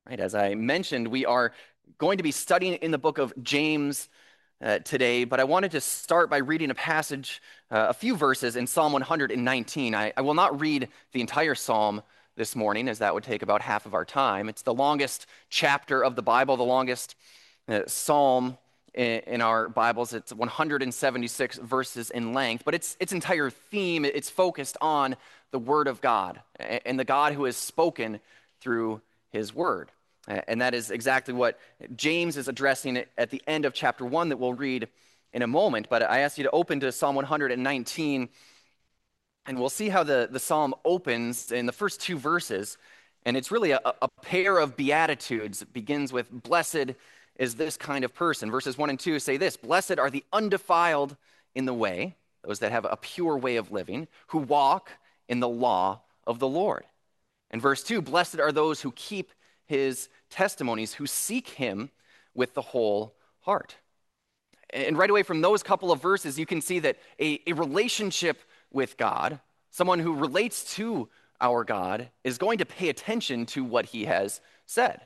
Right, as I mentioned, we are going to be studying in the book of James today, but I wanted to start by reading a passage, a few verses in Psalm 119. I will not read the entire psalm this morning, as that would take about half of our time. It's the longest chapter of the Bible, the longest psalm in our Bibles. It's 176 verses in length, but its entire theme, it's focused on the Word of God and the God who has spoken through His Word. And that is exactly what James is addressing at the end of chapter 1 that we'll read in a moment. But I ask you to open to Psalm 119, and we'll see how the psalm opens in the first two verses. And it's really a pair of beatitudes. It begins with, "Blessed is this kind of person." Verses 1 and 2 say this: "Blessed are the undefiled in the way," those that have a pure way of living, "who walk in the law of the Lord." And verse 2, "Blessed are those who keep His testimonies, who seek Him with the whole heart." And right away from those couple of verses, you can see that a relationship with God, someone who relates to our God, is going to pay attention to what He has said.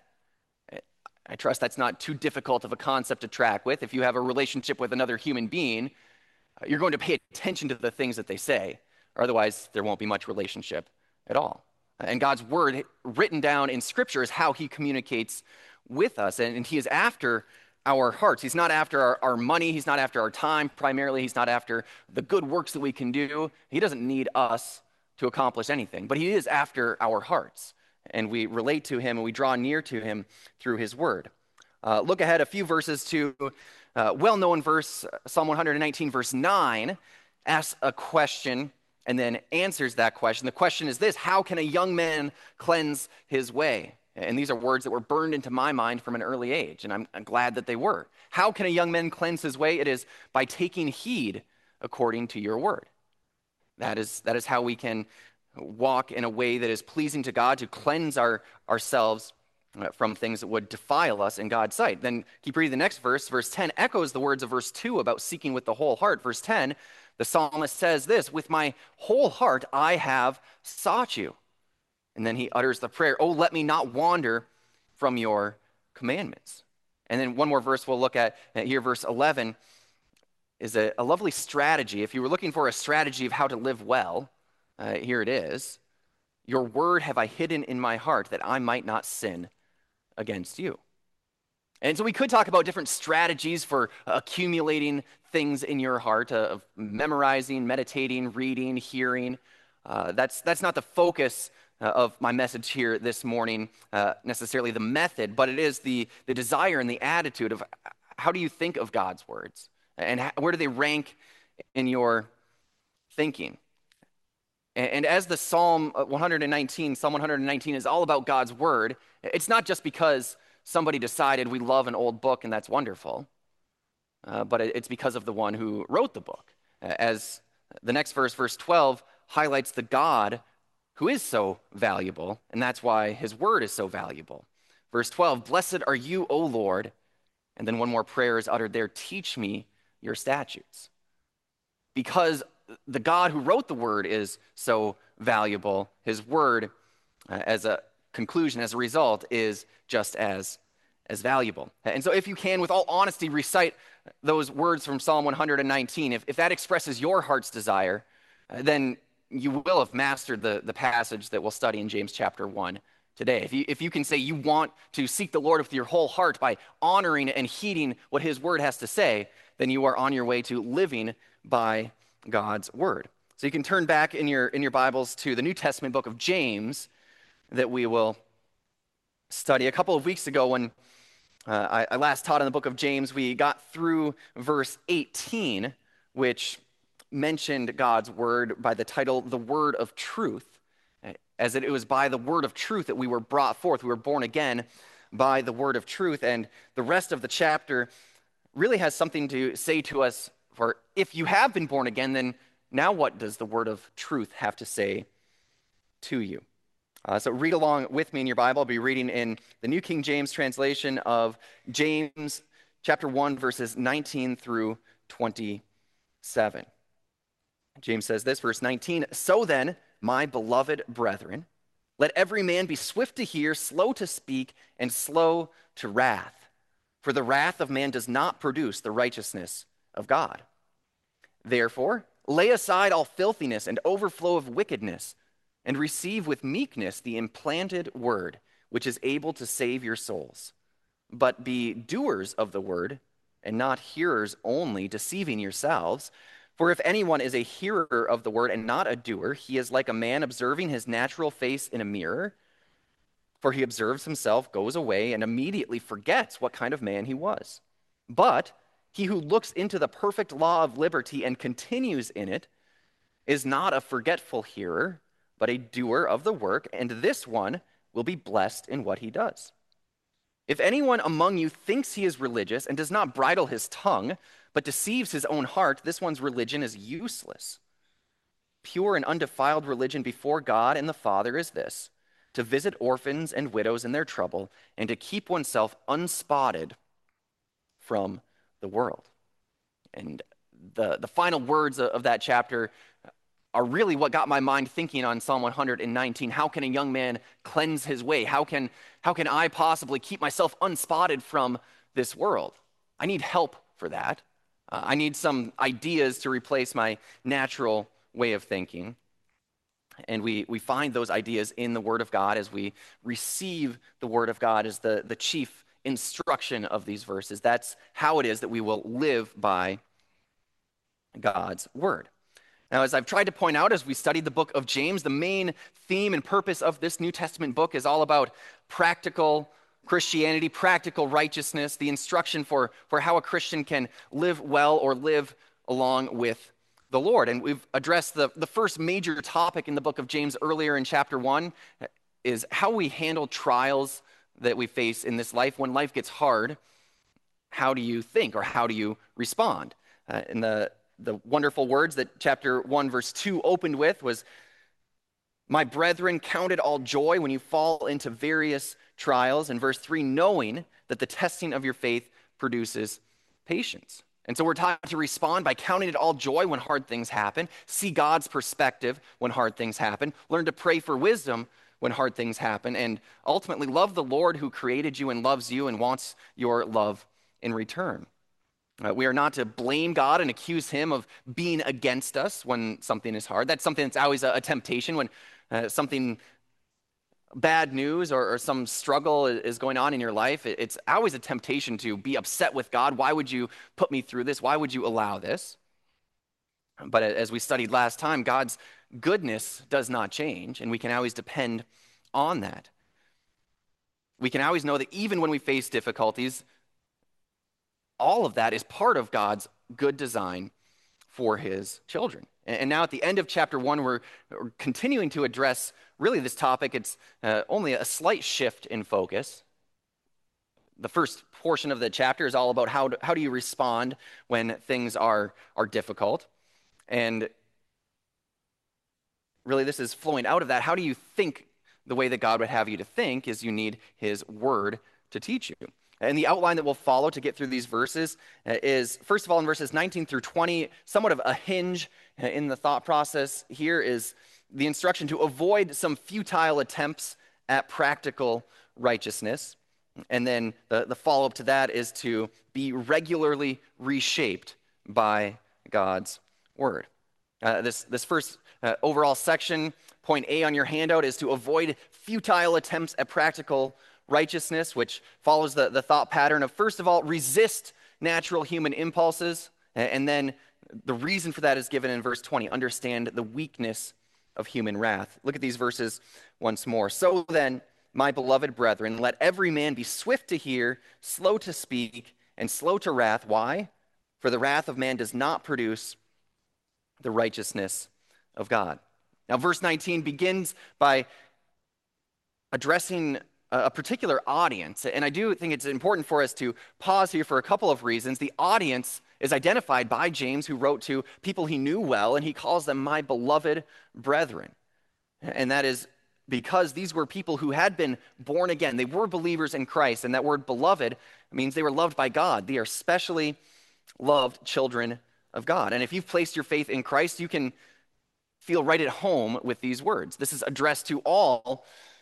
I trust that's not too difficult of a concept to track with. If you have a relationship with another human being, you're going to pay attention to the things that they say, or otherwise there won't be much relationship at all. And God's word written down in Scripture is how He communicates with us. And He is after our hearts. He's not after our money. He's not after our time. Primarily, He's not after the good works that we can do. He doesn't need us to accomplish anything. But He is after our hearts. And we relate to Him and we draw near to Him through His word. Look ahead a few verses to well-known verse, Psalm 119, verse 9, asks a question and then answers that question. The question is this: how can a young man cleanse his way? And these are words that were burned into my mind from an early age, and I'm glad that they were. How can a young man cleanse his way? It is by taking heed according to your word. That is how we can walk in a way that is pleasing to God, to cleanse ourselves from things that would defile us in God's sight. Then keep reading the next verse. Verse 10 echoes the words of verse 2 about seeking with the whole heart. Verse 10, the psalmist says this: "With my whole heart I have sought you." And then he utters the prayer, "Oh, let me not wander from your commandments." And then one more verse we'll look at here, verse 11, is a lovely strategy. If you were looking for a strategy of how to live well, here it is: "Your word have I hidden in my heart, that I might not sin against you." And so we could talk about different strategies for accumulating things in your heart, of memorizing, meditating, reading, hearing. That's not the focus of my message here this morning, necessarily the method, but it is the desire and the attitude of how do you think of God's words, and where do they rank in your thinking. And as the Psalm 119 is all about God's word, it's not just because somebody decided we love an old book and that's wonderful, but it's because of the one who wrote the book. As the next verse, verse 12, highlights the God who is so valuable, and that's why His word is so valuable. Verse 12, "Blessed are you, O Lord," and then one more prayer is uttered there: "Teach me your statutes." Because the God who wrote the word is so valuable, His word, as a conclusion, as a result, is just as valuable. And so if you can, with all honesty, recite those words from Psalm 119, if that expresses your heart's desire, then you will have mastered the passage that we'll study in James chapter 1 today. If you can say you want to seek the Lord with your whole heart by honoring and heeding what His word has to say, then you are on your way to living by God's word. So you can turn back in your Bibles to the New Testament book of James that we will study. A couple of weeks ago, when I last taught in the book of James, we got through verse 18, which mentioned God's word by the title, "The Word of Truth," as it was by the word of truth that we were brought forth. We were born again by the word of truth. And the rest of the chapter really has something to say to us. For if you have been born again, then now what does the word of truth have to say to you? So read along with me in your Bible. I'll be reading in the New King James translation of James chapter 1, verses 19 through 27. James says this, verse 19, "So then, my beloved brethren, Let every man be swift to hear, slow to speak, and slow to wrath. For the wrath of man does not produce the righteousness of God. Therefore, lay aside all filthiness and overflow of wickedness, and receive with meekness the implanted word, which is able to save your souls. But be doers of the word, and not hearers only, deceiving yourselves. For if anyone is a hearer of the word and not a doer, he is like a man observing his natural face in a mirror. For he observes himself, goes away, and immediately forgets what kind of man he was. But he who looks into the perfect law of liberty and continues in it is not a forgetful hearer, but a doer of the work, and this one will be blessed in what he does. If anyone among you thinks he is religious and does not bridle his tongue, but deceives his own heart, this one's religion is useless. Pure and undefiled religion before God and the Father is this: to visit orphans and widows in their trouble, and to keep oneself unspotted from the world. And the final words of that chapter are really what got my mind thinking on Psalm 119. How can a young man cleanse his way? How can I possibly keep myself unspotted from this world? I need help for that. I need some ideas to replace my natural way of thinking. And we find those ideas in the Word of God as we receive the Word of God as the chief instruction of these verses. That's how it is that we will live by God's Word. Now, as I've tried to point out as we studied the book of James, the main theme and purpose of this New Testament book is all about practical Christianity, practical righteousness, the instruction for how a Christian can live well or live along with the Lord. And we've addressed the first major topic in the book of James earlier in chapter 1 is how we handle trials that we face in this life. When life gets hard, how do you think or how do you respond? And the wonderful words that chapter 1 verse 2 opened with was, "My brethren, count it all joy when you fall into various trials." And verse 3, "knowing that the testing of your faith produces patience." And so we're taught to respond by counting it all joy when hard things happen, see God's perspective when hard things happen, learn to pray for wisdom when hard things happen, and ultimately love the Lord who created you and loves you and wants your love in return. We are not to blame God and accuse him of being against us when something is hard. That's something that's always a temptation when something bad news or some struggle is going on in your life. It's always a temptation to be upset with God. Why would you put me through this? Why would you allow this? But as we studied last time, God's goodness does not change, and we can always depend on that. We can always know that even when we face difficulties, all of that is part of God's good design for his children. And now at the end of chapter 1, we're continuing to address really this topic. It's only a slight shift in focus. The first portion of the chapter is all about how do you respond when things are difficult. And really this is flowing out of that. How do you think the way that God would have you to think is you need his word to teach you. And the outline that we'll follow to get through these verses is, first of all, in verses 19 through 20, somewhat of a hinge in the thought process here is the instruction to avoid some futile attempts at practical righteousness. And then the follow-up to that is to be regularly reshaped by God's word. This first overall section, point A on your handout, is to avoid futile attempts at practical righteousness, which follows the thought pattern of, first of all, resist natural human impulses, and then the reason for that is given in verse 20. Understand the weakness of human wrath. Look at these verses once more. "So then, my beloved brethren, let every man be swift to hear, slow to speak, and slow to wrath." Why? "For the wrath of man does not produce the righteousness of God." Now, verse 19 begins by addressing a particular audience. And I do think it's important for us to pause here for a couple of reasons. The audience is identified by James, who wrote to people he knew well, and he calls them my beloved brethren. And that is because these were people who had been born again. They were believers in Christ. And that word beloved means they were loved by God. They are specially loved children of God. And if you've placed your faith in Christ, you can feel right at home with these words. This is addressed to all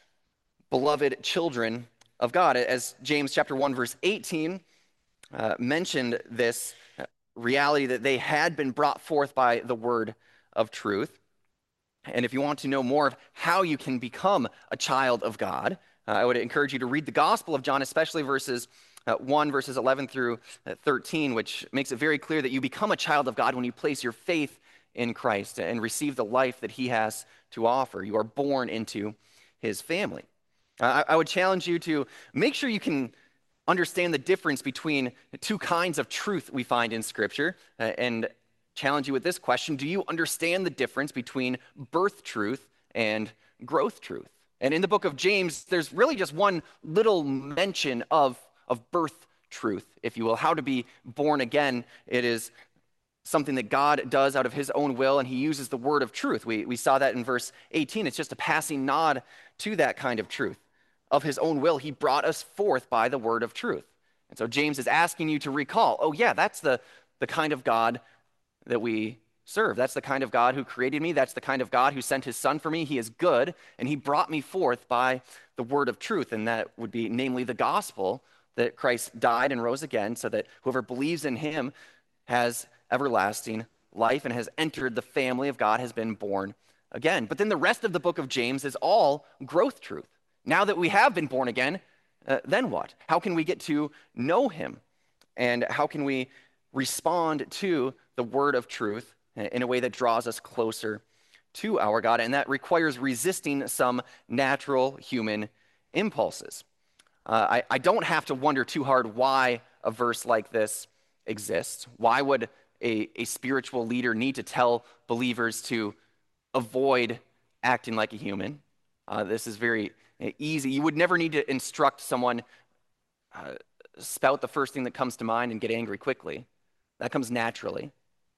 beloved children of God. As James chapter 1, verse 18 mentioned this reality that they had been brought forth by the word of truth. And if you want to know more of how you can become a child of God, I would encourage you to read the Gospel of John, especially verses 1, verses 11 through 13, which makes it very clear that you become a child of God when you place your faith in Christ and receive the life that he has to offer. You are born into his family. I would challenge you to make sure you can understand the difference between the two kinds of truth we find in Scripture, and challenge you with this question: do you understand the difference between birth truth and growth truth? And in the book of James, there's really just one little mention of birth truth, if you will, how to be born again. It is something that God does out of his own will, and he uses the word of truth. We saw that in verse 18. It's just a passing nod to that kind of truth. Of his own will, he brought us forth by the word of truth. And so James is asking you to recall, oh yeah, that's the kind of God that we serve. That's the kind of God who created me. That's the kind of God who sent his son for me. He is good, and he brought me forth by the word of truth. And that would be namely the gospel, that Christ died and rose again so that whoever believes in him has everlasting life and has entered the family of God, has been born again. But then the rest of the book of James is all growth truth. Now that we have been born again, then what? How can we get to know him? And how can we respond to the word of truth in a way that draws us closer to our God? And that requires resisting some natural human impulses. I don't have to wonder too hard why a verse like this exists. Why would a spiritual leader need to tell believers to avoid acting like a human? This is very easy. You would never need to instruct someone, spout the first thing that comes to mind and get angry quickly. That comes naturally.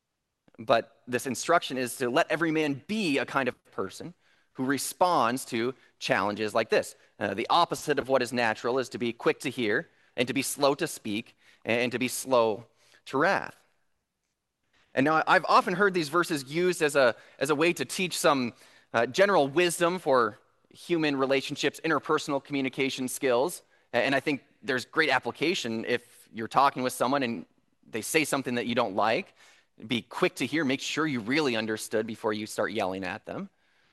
But this instruction is to let every man be a kind of person who responds to challenges like this. The opposite of what is natural is to be quick to hear and to be slow to speak and to be slow to wrath. And now I've often heard these verses used as a way to teach some general wisdom for human relationships, interpersonal communication skills. And I think there's great application if you're talking with someone and they say something that you don't like. Be quick to hear, make sure you really understood before you start yelling at them.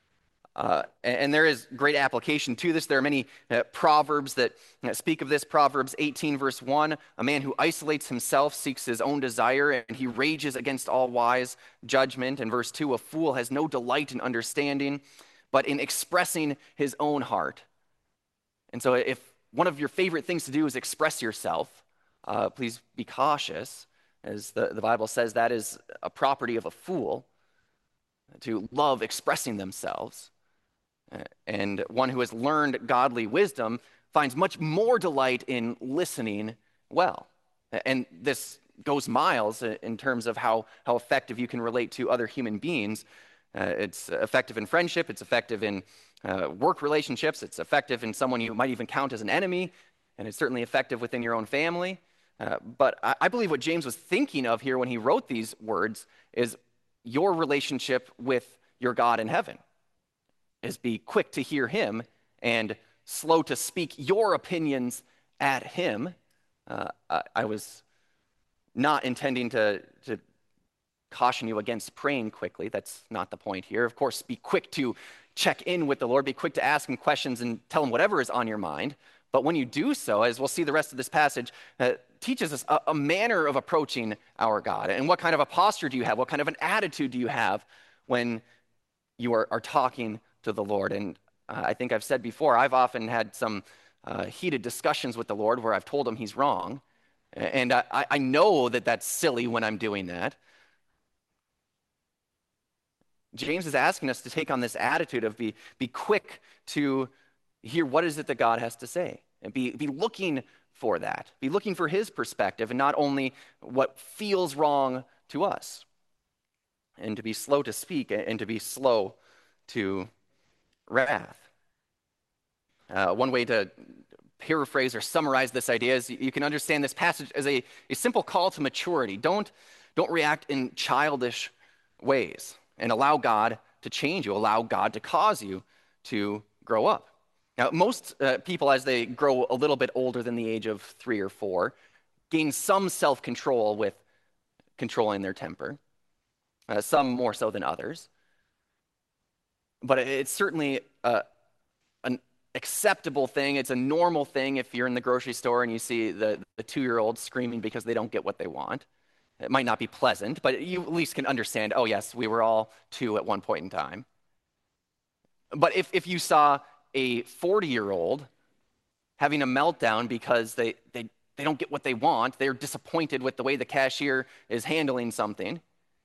And there is great application to this. There are many proverbs that speak of this. Proverbs 18, verse 1, a man who isolates himself seeks his own desire, and he rages against all wise judgment. And verse 2, a fool has no delight in understanding, but in expressing his own heart. And so if one of your favorite things to do is express yourself, please be cautious, as the Bible says that is a property of a fool, to love expressing themselves. And one who has learned godly wisdom finds much more delight in listening well. And this goes miles in terms of how effective you can relate to other human beings. It's effective in friendship, it's effective in work relationships, it's effective in someone you might even count as an enemy, and it's certainly effective within your own family. But I believe what James was thinking of here when he wrote these words is your relationship with your God in heaven. Is be quick to hear him and slow to speak your opinions at him. I was not intending to caution you against praying quickly. That's not the point here. Of course, be quick to check in with the Lord. Be quick to ask him questions and tell him whatever is on your mind. But when you do so, as we'll see the rest of this passage, teaches us a manner of approaching our God. And what kind of a posture do you have? What kind of an attitude do you have when you are talking to the Lord? And I think I've said before, I've often had some heated discussions with the Lord where I've told him he's wrong. And I know that that's silly when I'm doing that. James is asking us to take on this attitude of be quick to hear what is it that God has to say. And be looking for that. Be looking for his perspective and not only what feels wrong to us. And to be slow to speak and to be slow to wrath. One way to paraphrase or summarize this idea is you can understand this passage as a simple call to maturity. Don't react in childish ways and allow God to change you. Allow God to cause you to grow up. Now, most people, as they grow a little bit older than the age of 3 or 4, gain some self-control with controlling their temper, some more so than others. But it's certainly an acceptable thing. It's a normal thing if you're in the grocery store and you see the 2-year-old screaming because they don't get what they want. It might not be pleasant, but you at least can understand, oh, yes, we were all 2 at one point in time. But if you saw a 40-year-old having a meltdown because they don't get what they want, they're disappointed with the way the cashier is handling something,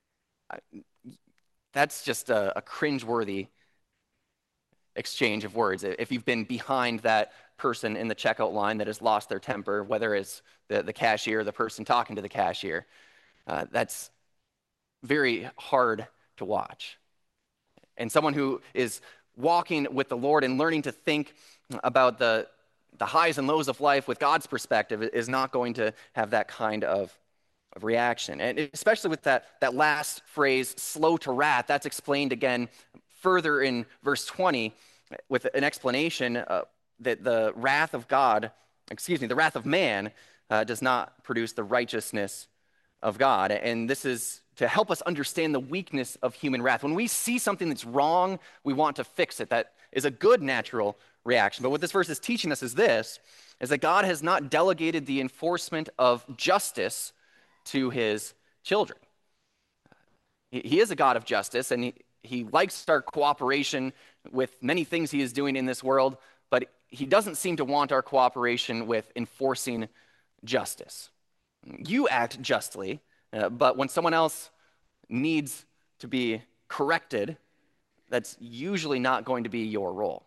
that's just a cringeworthy exchange of words. If you've been behind that person in the checkout line that has lost their temper, whether it's the cashier or the person talking to the cashier, that's very hard to watch. And someone who is walking with the Lord and learning to think about the highs and lows of life with God's perspective is not going to have that kind of reaction. And especially with that last phrase, slow to wrath, that's explained again further in verse 20 with an explanation that the wrath of man does not produce the righteousness of God. And this is to help us understand the weakness of human wrath. When we see something that's wrong, we want to fix it. That is a good natural reaction. But what this verse is teaching us is that God has not delegated the enforcement of justice to his children. He is a God of justice, and he likes our cooperation with many things he is doing in this world, but he doesn't seem to want our cooperation with enforcing justice. You act justly, but when someone else needs to be corrected, that's usually not going to be your role.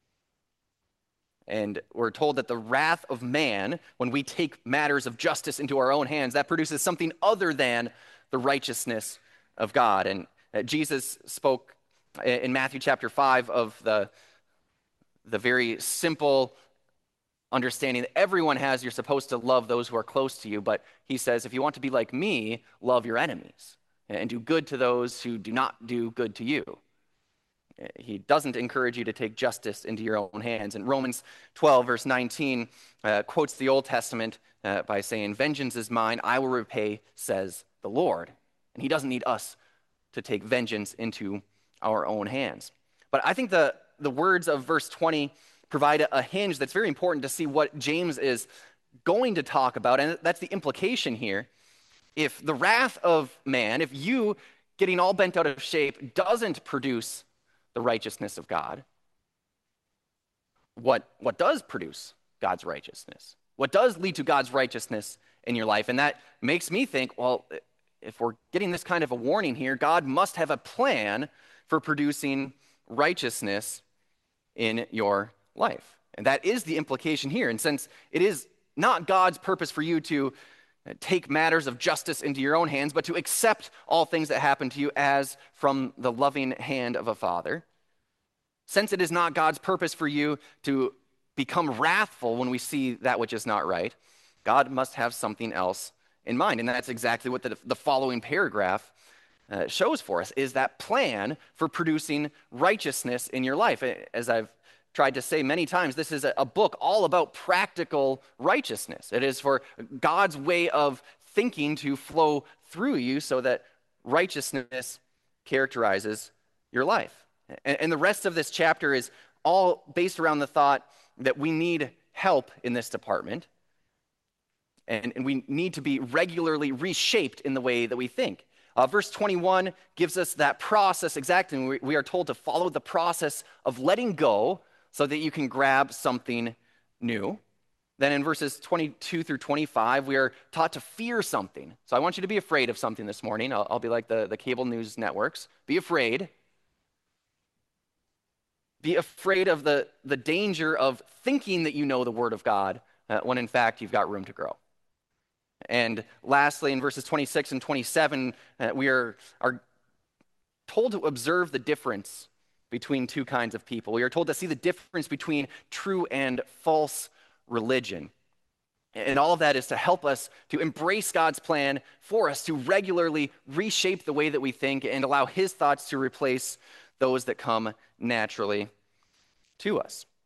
And we're told that the wrath of man, when we take matters of justice into our own hands, that produces something other than the righteousness of God. And Jesus spoke in Matthew chapter 5 of the very simple understanding that everyone has. You're supposed to love those who are close to you, but he says, if you want to be like me, love your enemies and do good to those who do not do good to you. He doesn't encourage you to take justice into your own hands. And Romans 12, verse 19, quotes the Old Testament by saying, vengeance is mine, I will repay, says the Lord. And he doesn't need us to take vengeance into our own hands. But I think the words of verse 20 provide a hinge that's very important to see what James is going to talk about, and that's the implication here. If the wrath of man, if you getting all bent out of shape doesn't produce the righteousness of God, what does produce God's righteousness? What does lead to God's righteousness in your life? And that makes me think, well, if we're getting this kind of a warning here, God must have a plan for producing righteousness in your life. And that is the implication here. And since it is not God's purpose for you to take matters of justice into your own hands, but to accept all things that happen to you as from the loving hand of a father, since it is not God's purpose for you to become wrathful when we see that which is not right, God must have something else in mind. And that's exactly what the following paragraph shows for us, is that plan for producing righteousness in your life. As I've tried to say many times, this is a book all about practical righteousness. It is for God's way of thinking to flow through you so that righteousness characterizes your life. And the rest of this chapter is all based around the thought that we need help in this department, and we need to be regularly reshaped in the way that we think. Verse 21 gives us that process exactly. We are told to follow the process of letting go so that you can grab something new. Then in verses 22 through 25, we are taught to fear something. So I want you to be afraid of something this morning. I'll be like the cable news networks. Be afraid. Be afraid of the danger of thinking that you know the Word of God when in fact you've got room to grow. And lastly, in verses 26 and 27, we are told to observe the difference between two kinds of people. We are told to see the difference between true and false religion. And all of that is to help us to embrace God's plan for us to regularly reshape the way that we think and allow his thoughts to replace those that come naturally to us.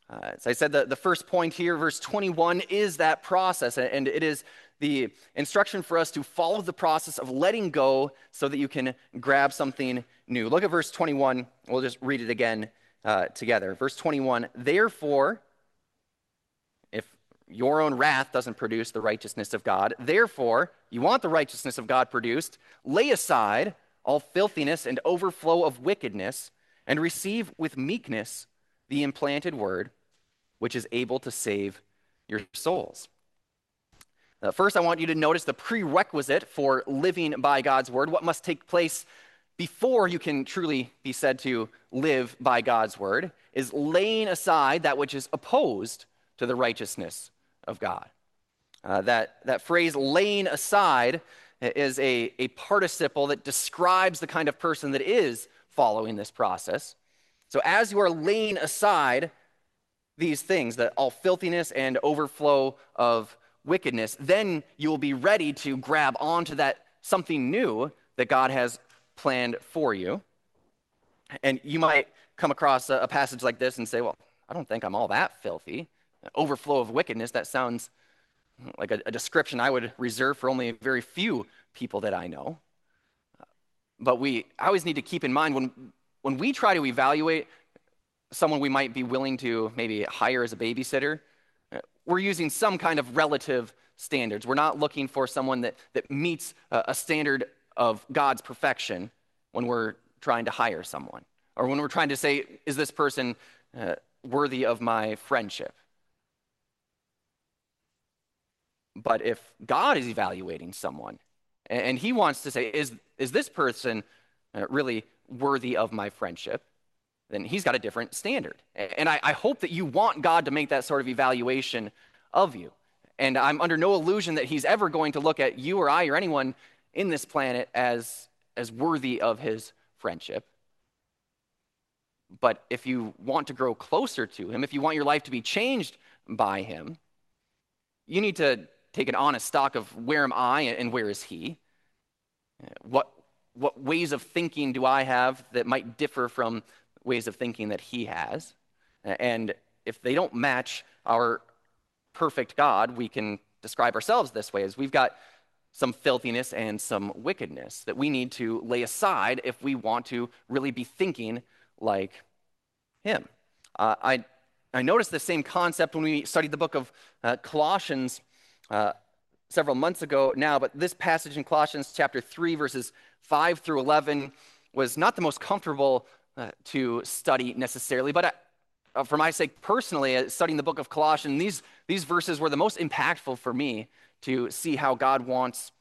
As I said, the first point here, verse 21, is that process, and it is the instruction for us to follow the process of letting go so that you can grab something new. Look at verse 21. We'll just read it again together. Verse 21, therefore, if your own wrath doesn't produce the righteousness of God, therefore, you want the righteousness of God produced, lay aside all filthiness and overflow of wickedness, and receive with meekness the implanted word, which is able to save your souls. First, I want you to notice the prerequisite for living by God's word. What must take place before you can truly be said to live by God's word is laying aside that which is opposed to the righteousness of God. That phrase, laying aside, is a participle that describes the kind of person that is following this process. So as you are laying aside these things, that all filthiness and overflow of wickedness, then you will be ready to grab onto that something new that God has planned for you. And you might come across a passage like this and say, well, I don't think I'm all that filthy. Overflow of wickedness, that sounds like a description I would reserve for only very few people that I know. But I always need to keep in mind when we try to evaluate someone we might be willing to maybe hire as a babysitter, we're using some kind of relative standards. We're not looking for someone that meets a standard of God's perfection when we're trying to hire someone, or when we're trying to say, is this person worthy of my friendship? But if God is evaluating someone and he wants to say, is this person really worthy of my friendship? Then he's got a different standard. And I hope that you want God to make that sort of evaluation of you. And I'm under no illusion that he's ever going to look at you or I or anyone in this planet as worthy of his friendship. But if you want to grow closer to him, if you want your life to be changed by him, you need to take an honest stock of where am I and where is he? What ways of thinking do I have that might differ from ways of thinking that he has? And if they don't match our perfect God, we can describe ourselves this way, as we've got some filthiness and some wickedness that we need to lay aside if we want to really be thinking like him. I noticed the same concept when we studied the book of Colossians several months ago now, but this passage in Colossians chapter 3, verses 5 through 11 was not the most comfortable to study necessarily, but for my sake personally, studying the book of Colossians, these verses were the most impactful for me to see how God wants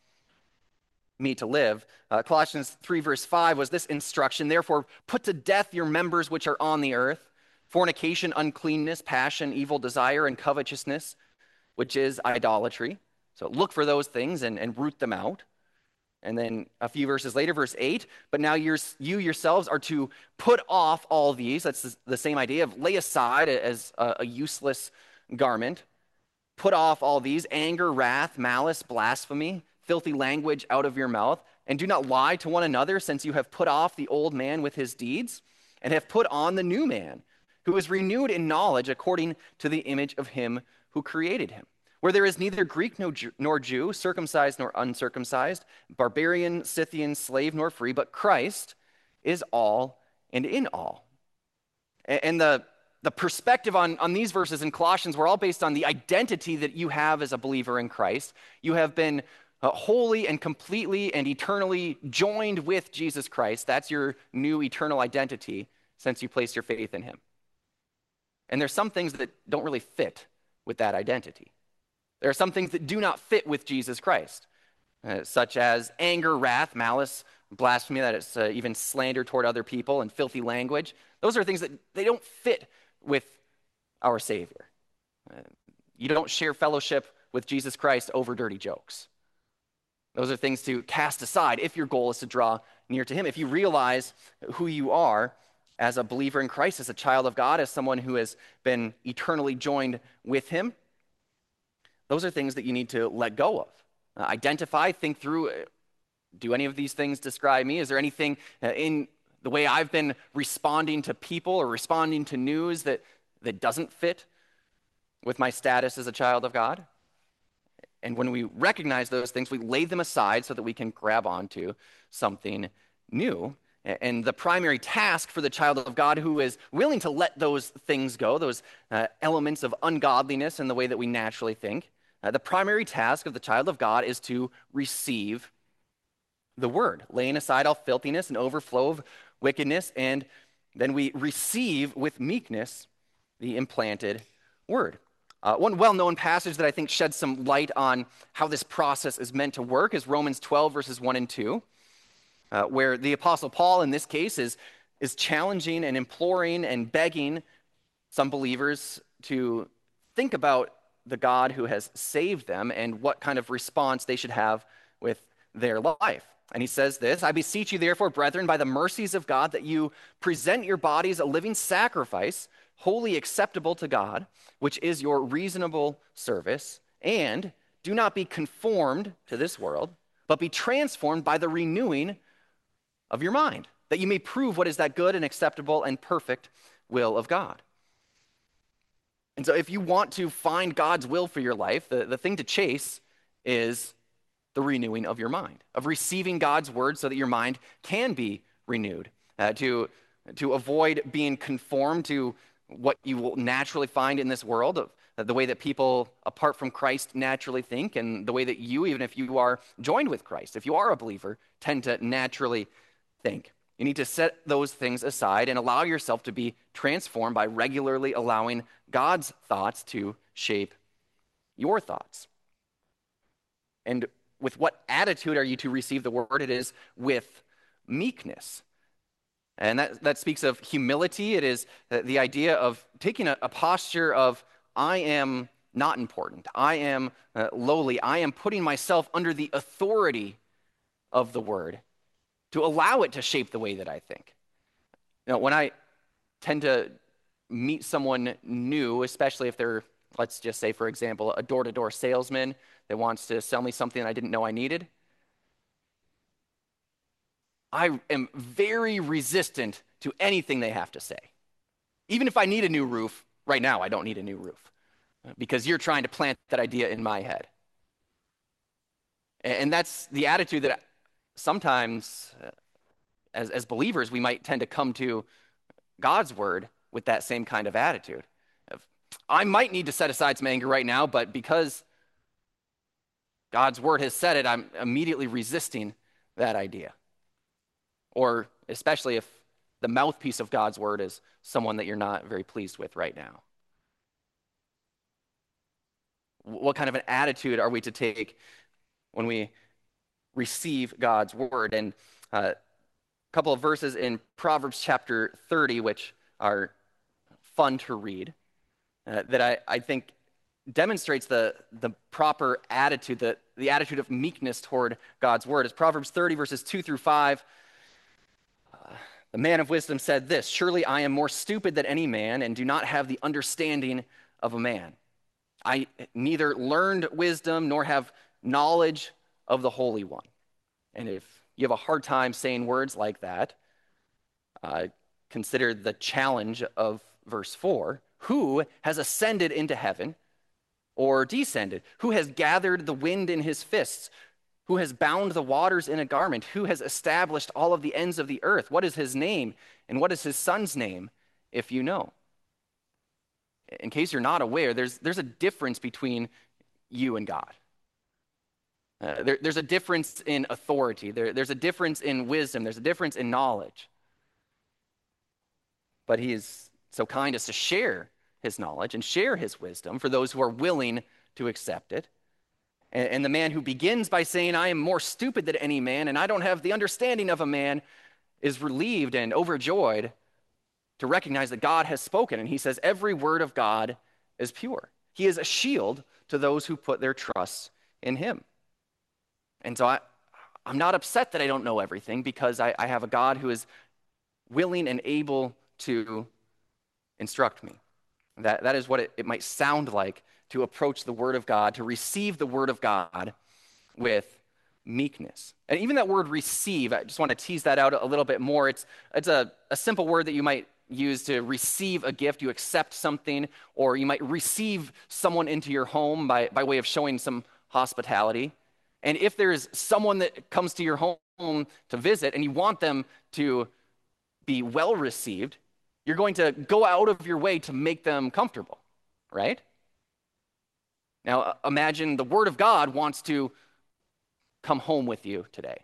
me to live. Colossians 3 verse 5 was this instruction: therefore put to death your members which are on the earth, fornication, uncleanness, passion, evil desire, and covetousness, which is idolatry. So look for those things and root them out. And then a few verses later, verse 8, but now you yourselves are to put off all these. That's the same idea of lay aside as a useless garment. Put off all these: anger, wrath, malice, blasphemy, filthy language out of your mouth. And do not lie to one another, since you have put off the old man with his deeds, and have put on the new man, who is renewed in knowledge according to the image of him who created him. Where there is neither Greek nor Jew, circumcised nor uncircumcised, barbarian, Scythian, slave nor free, but Christ is all and in all. And the perspective on these verses in Colossians were all based on the identity that you have as a believer in Christ. You have been wholly and completely and eternally joined with Jesus Christ. That's your new eternal identity since you place your faith in him. And there's some things that don't really fit with that identity. There are some things that do not fit with Jesus Christ, such as anger, wrath, malice, blasphemy, that is even slander toward other people, and filthy language. Those are things that they don't fit with our Savior. You don't share fellowship with Jesus Christ over dirty jokes. Those are things to cast aside if your goal is to draw near to him. If you realize who you are as a believer in Christ, as a child of God, as someone who has been eternally joined with him, those are things that you need to let go of. Identify, think through, do any of these things describe me? Is there anything in the way I've been responding to people or responding to news that that doesn't fit with my status as a child of God. And when we recognize those things, we lay them aside so that we can grab onto something new. And the primary task for the child of God who is willing to let those things go, those elements of ungodliness in the way that we naturally think, the primary task of the child of God is to receive the word, laying aside all filthiness and overflow of wickedness, and then we receive with meekness the implanted word. One well-known passage that I think sheds some light on how this process is meant to work is Romans 12, verses 1 and 2, where the Apostle Paul, in this case, is challenging and imploring and begging some believers to think about the God who has saved them and what kind of response they should have with their life. And he says this, I beseech you therefore, brethren, by the mercies of God, that you present your bodies a living sacrifice, wholly acceptable to God, which is your reasonable service, and do not be conformed to this world, but be transformed by the renewing of your mind, that you may prove what is that good and acceptable and perfect will of God. And so if you want to find God's will for your life, the thing to chase is the renewing of your mind, of receiving God's word so that your mind can be renewed, to avoid being conformed to what you will naturally find in this world, of the way that people apart from Christ naturally think, and the way that you, even if you are joined with Christ, if you are a believer, tend to naturally think. You need to set those things aside and allow yourself to be transformed by regularly allowing God's thoughts to shape your thoughts. And with what attitude are you to receive the word? It is with meekness. And that speaks of humility. It is the idea of taking a posture of, I am not important. I am lowly. I am putting myself under the authority of the word to allow it to shape the way that I think. You know, when I tend to meet someone new, especially if they're, let's just say, for example, a door-to-door salesman that wants to sell me something I didn't know I needed, I am very resistant to anything they have to say. Even if I need a new roof, right now I don't need a new roof because you're trying to plant that idea in my head. And that's the attitude that sometimes as believers we might tend to come to God's word with that same kind of attitude. I might need to set aside some anger right now, but because God's word has said it, I'm immediately resisting that idea. Or especially if the mouthpiece of God's word is someone that you're not very pleased with right now. What kind of an attitude are we to take when we receive God's word? And a couple of verses in Proverbs chapter 30, which are fun to read, that I think demonstrates the proper attitude, the attitude of meekness toward God's word. It's Proverbs 30, verses 2 through 5. The man of wisdom said this, surely I am more stupid than any man and do not have the understanding of a man. I neither learned wisdom nor have knowledge of the Holy One. And if you have a hard time saying words like that, consider the challenge of verse 4. Who has ascended into heaven or descended? Who has gathered the wind in his fists? Who has bound the waters in a garment? Who has established all of the ends of the earth? What is his name? And what is his son's name, if you know? In case you're not aware, there's a difference between you and God. There's a difference in authority. There's a difference in wisdom. There's a difference in knowledge. But he is so kind as to share his knowledge and share his wisdom for those who are willing to accept it. And the man who begins by saying, I am more stupid than any man, and I don't have the understanding of a man, is relieved and overjoyed to recognize that God has spoken. And he says, every word of God is pure. He is a shield to those who put their trust in him. And so I'm not upset that I don't know everything, because I have a God who is willing and able to instruct me. That is what it might sound like to approach the word of God, to receive the word of God with meekness. And even that word receive, I just want to tease that out a little bit more. It's a simple word that you might use to receive a gift. You accept something, or you might receive someone into your home by way of showing some hospitality. And if there's someone that comes to your home to visit and you want them to be well received, you're going to go out of your way to make them comfortable, right? Now, imagine the Word of God wants to come home with you today.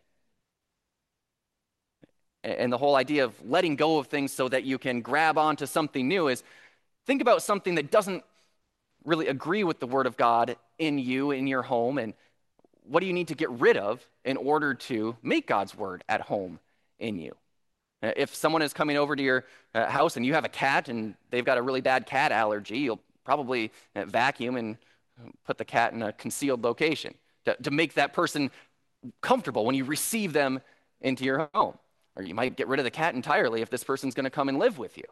And the whole idea of letting go of things so that you can grab onto something new is, think about something that doesn't really agree with the Word of God in you, in your home, and what do you need to get rid of in order to make God's Word at home in you? If someone is coming over to your house and you have a cat and they've got a really bad cat allergy, you'll probably vacuum and put the cat in a concealed location to make that person comfortable when you receive them into your home. Or you might get rid of the cat entirely if this person's going to come and live with you.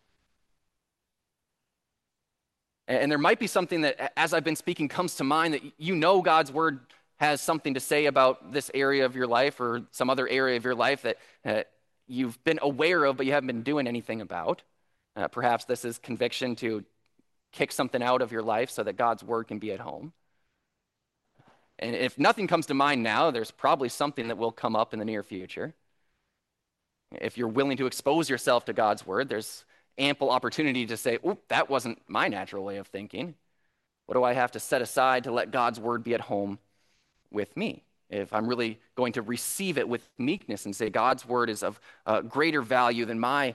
And there might be something that, as I've been speaking, comes to mind that you know God's Word has something to say about this area of your life or some other area of your life that you've been aware of, but you haven't been doing anything about. Perhaps this is conviction to kick something out of your life so that God's Word can be at home. And if nothing comes to mind now, there's probably something that will come up in the near future. If you're willing to expose yourself to God's Word, there's ample opportunity to say, oop, that wasn't my natural way of thinking. What do I have to set aside to let God's Word be at home with me? If I'm really going to receive it with meekness and say God's Word is of greater value than my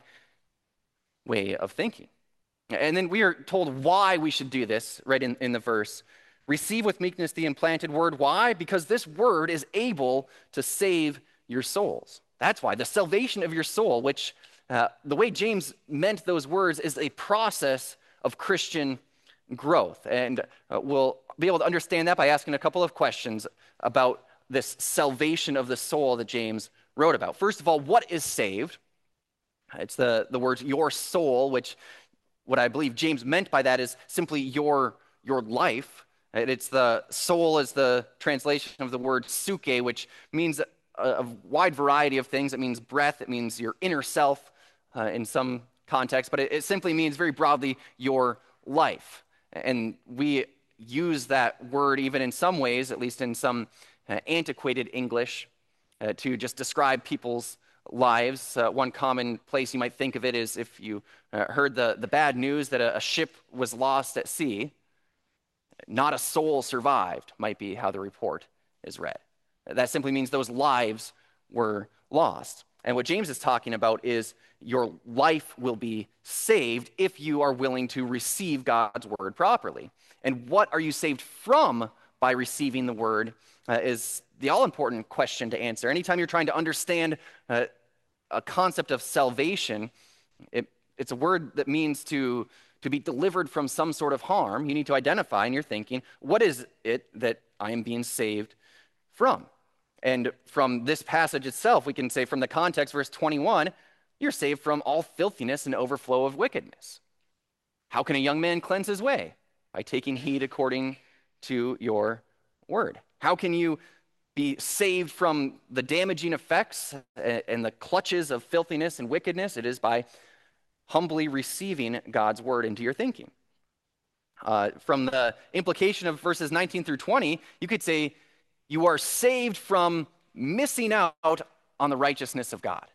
way of thinking. And then we are told why we should do this right in the verse. Receive with meekness the implanted word. Why? Because this word is able to save your souls. That's why. The salvation of your soul, which the way James meant those words is a process of Christian growth. And we'll be able to understand that by asking a couple of questions about this salvation of the soul that James wrote about. First of all, what is saved? It's the words your soul, which what I believe James meant by that is simply your life. It's the soul is the translation of the word suke, which means a wide variety of things. It means breath. It means your inner self in some context, but it simply means very broadly your life. And we use that word even in some ways, at least in some antiquated English, to just describe people's lives. One common place you might think of it is if you heard the bad news that a ship was lost at sea, not a soul survived, might be how the report is read. That simply means those lives were lost. And what James is talking about is your life will be saved if you are willing to receive God's word properly. And what are you saved from by receiving the word is the all-important question to answer. Anytime you're trying to understand a concept of salvation, it's a word that means to be delivered from some sort of harm. You need to identify in your thinking, what is it that I am being saved from? And from this passage itself, we can say from the context, verse 21, you're saved from all filthiness and overflow of wickedness. How can a young man cleanse his way? By taking heed according to your word. How can you be saved from the damaging effects and the clutches of filthiness and wickedness? It is by humbly receiving God's word into your thinking. From the implication of verses 19 through 20, you could say you are saved from missing out on the righteousness of God.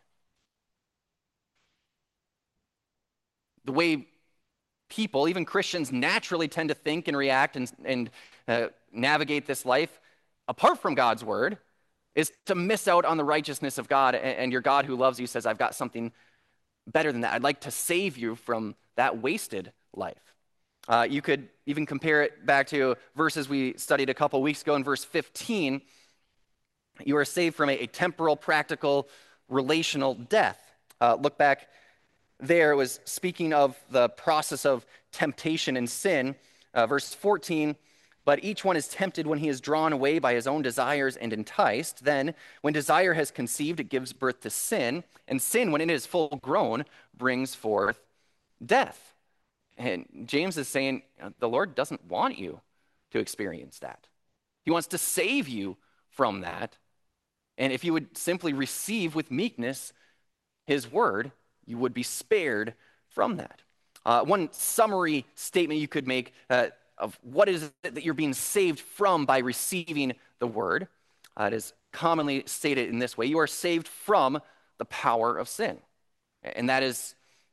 The way people, even Christians, naturally tend to think and react and navigate this life apart from God's word is to miss out on the righteousness of God. And your God who loves you says, I've got something better than that. I'd like to save you from that wasted life. You could even compare it back to verses we studied a couple weeks ago in verse 15. You are saved from a temporal, practical, relational death. Look back there. It was speaking of the process of temptation and sin. Verse 14, but each one is tempted when he is drawn away by his own desires and enticed. Then, when desire has conceived, it gives birth to sin. And sin, when it is full grown, brings forth death. And James is saying the Lord doesn't want you to experience that. He wants to save you from that. And if you would simply receive with meekness his word, you would be spared from that. One summary statement you could make of what is it that you're being saved from by receiving the word. It is commonly stated in this way: you are saved from the power of sin. And that is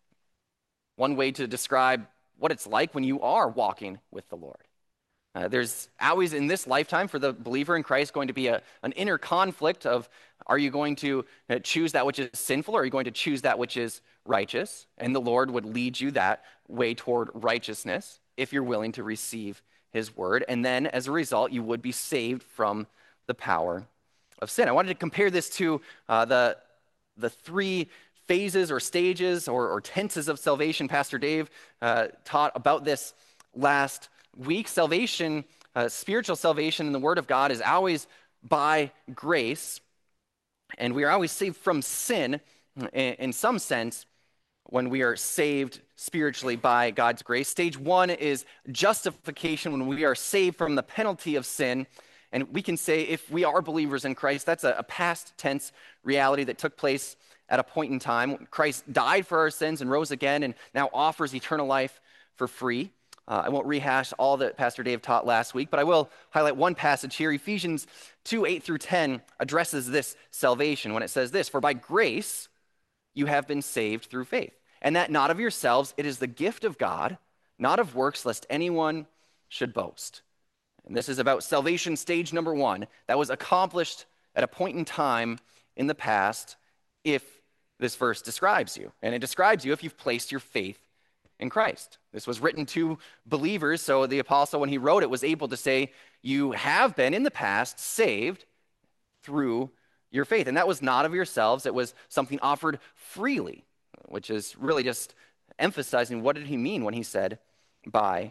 one way to describe what it's like when you are walking with the Lord. There's always in this lifetime for the believer in Christ going to be an inner conflict of, are you going to choose that which is sinful, or are you going to choose that which is righteous? And the Lord would lead you that way toward righteousness if you're willing to receive his word. And then as a result, you would be saved from the power of sin. I wanted to compare this to the three phases or stages or tenses of salvation. Pastor Dave taught about this last week. Salvation, spiritual salvation in the Word of God is always by grace, and we are always saved from sin in some sense when we are saved spiritually by God's grace. Stage one is justification, when we are saved from the penalty of sin. And we can say if we are believers in Christ, that's a past tense reality that took place at a point in time. Christ died for our sins and rose again and now offers eternal life for free. I won't rehash all that Pastor Dave taught last week, but I will highlight one passage here. Ephesians 2:8-10 addresses this salvation when it says this: "For by grace you have been saved through faith, and that not of yourselves, it is the gift of God, not of works, lest anyone should boast." And this is about salvation stage number one that was accomplished at a point in time in the past, if this verse describes you. And it describes you if you've placed your faith in Christ. This was written to believers, so the apostle, when he wrote it, was able to say, you have been in the past saved through your faith. And that was not of yourselves, it was something offered freely, which is really just emphasizing what did he mean when he said by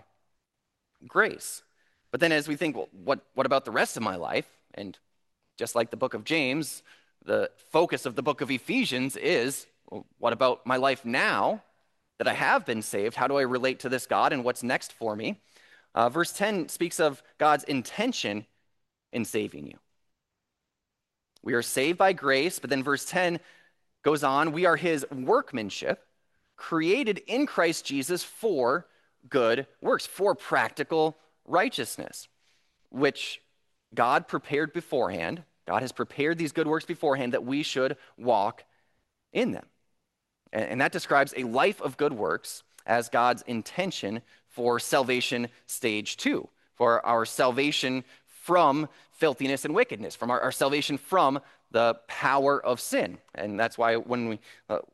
grace. But then as we think, well, what about the rest of my life? And just like the book of James, the focus of the book of Ephesians is, well, what about my life now that I have been saved? How do I relate to this God and what's next for me? Verse 10 speaks of God's intention in saving you. We are saved by grace, but then verse 10 goes on, we are his workmanship, created in Christ Jesus for good works, for practical righteousness, which God prepared beforehand. God has prepared these good works beforehand that we should walk in them. And that describes a life of good works as God's intention for salvation stage two, for our salvation from filthiness and wickedness, from our salvation from the power of sin. And that's why when we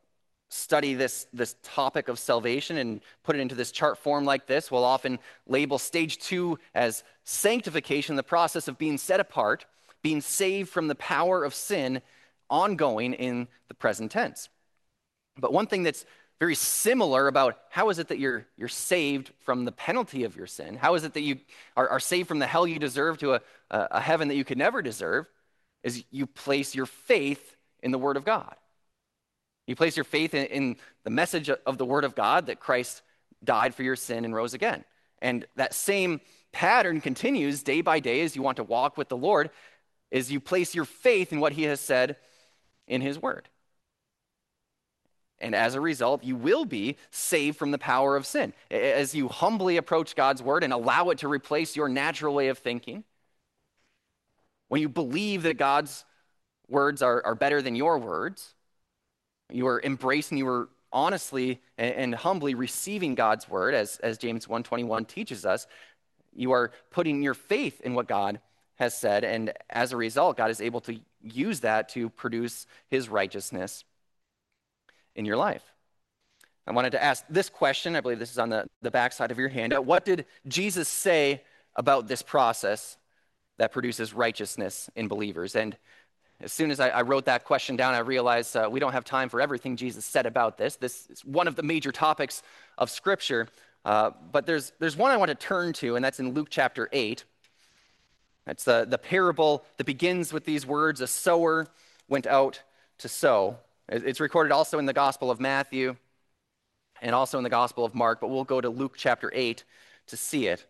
study this topic of salvation and put it into this chart form like this, we'll often label stage two as sanctification, the process of being set apart, being saved from the power of sin, ongoing in the present tense. But one thing that's very similar about how is it that you're saved from the penalty of your sin, how is it that you are saved from the hell you deserve to a heaven that you could never deserve, is you place your faith in the Word of God. You place your faith in the message of the Word of God that Christ died for your sin and rose again. And that same pattern continues day by day as you want to walk with the Lord, is you place your faith in what he has said in his Word. And as a result, you will be saved from the power of sin. As you humbly approach God's Word and allow it to replace your natural way of thinking, when you believe that God's words are better than your words, you are embracing, you are honestly and humbly receiving God's Word, as James 1:21 teaches us. You are putting your faith in what God has said, and as a result, God is able to use that to produce his righteousness in your life. I wanted to ask this question. I believe this is on the back side of your handout. What did Jesus say about this process that produces righteousness in believers? And as soon as I wrote that question down, I realized we don't have time for everything Jesus said about this. This is one of the major topics of Scripture. But there's one I want to turn to, and that's in Luke chapter 8. That's the parable that begins with these words, a sower went out to sow. It's recorded also in the Gospel of Matthew and also in the Gospel of Mark, but we'll go to Luke chapter 8 to see it.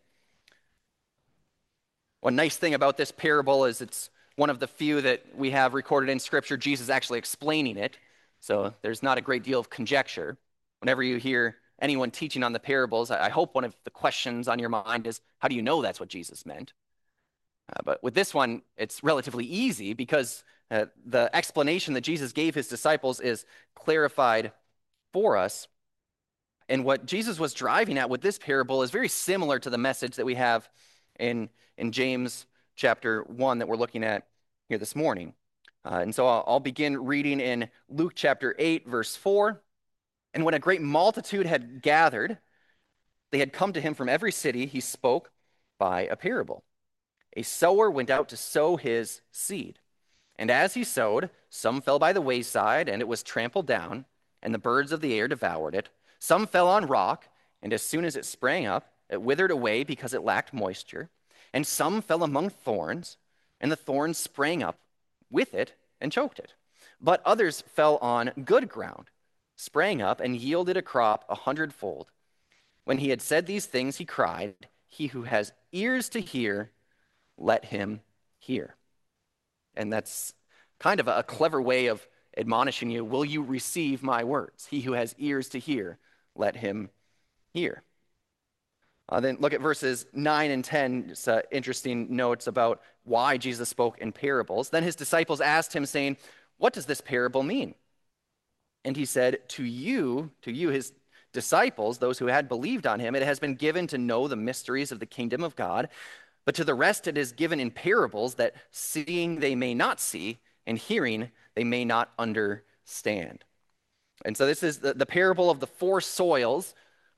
One nice thing about this parable is it's one of the few that we have recorded in Scripture, Jesus actually explaining it, so there's not a great deal of conjecture. Whenever you hear anyone teaching on the parables, I hope one of the questions on your mind is, how do you know that's what Jesus meant? But with this one, it's relatively easy because the explanation that Jesus gave his disciples is clarified for us. And what Jesus was driving at with this parable is very similar to the message that we have in James chapter 1 that we're looking at here this morning. And so I'll begin reading in Luke chapter 8, verse 4. And when a great multitude had gathered, they had come to him from every city, he spoke by a parable. A sower went out to sow his seed. And as he sowed, some fell by the wayside, and it was trampled down, and the birds of the air devoured it. Some fell on rock, and as soon as it sprang up, it withered away because it lacked moisture. And some fell among thorns, and the thorns sprang up with it and choked it. But others fell on good ground, sprang up, and yielded a crop 100-fold. When he had said these things, he cried, "He who has ears to hear, let him hear." And that's kind of a clever way of admonishing you. Will you receive my words? He who has ears to hear, let him hear. Then look at verses 9 and 10, just interesting notes about why Jesus spoke in parables. Then his disciples asked him, saying, "What does this parable mean?" And he said, to you, his disciples, those who had believed on him, it has been given to know the mysteries of the kingdom of God. But to the rest it is given in parables, that seeing they may not see, and hearing they may not understand. And so this is the parable of the four soils,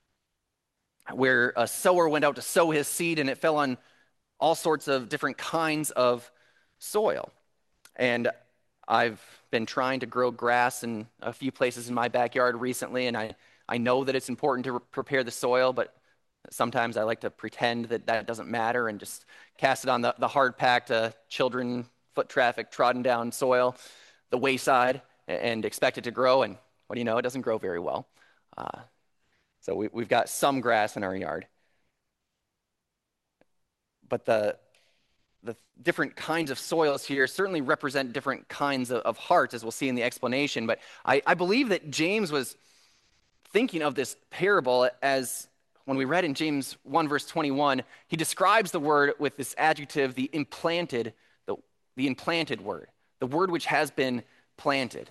where a sower went out to sow his seed, and it fell on all sorts of different kinds of soil. And I've been trying to grow grass in a few places in my backyard recently, and I know that it's important to prepare the soil, but sometimes I like to pretend that that doesn't matter and just cast it on the hard-packed, children, foot traffic, trodden down soil, the wayside, and expect it to grow. And what do you know? It doesn't grow very well. So we've got some grass in our yard. But the different kinds of soils here certainly represent different kinds of hearts, as we'll see in the explanation. But I believe that James was thinking of this parable as, when we read in James 1, verse 21, he describes the word with this adjective, the implanted word, the word which has been planted.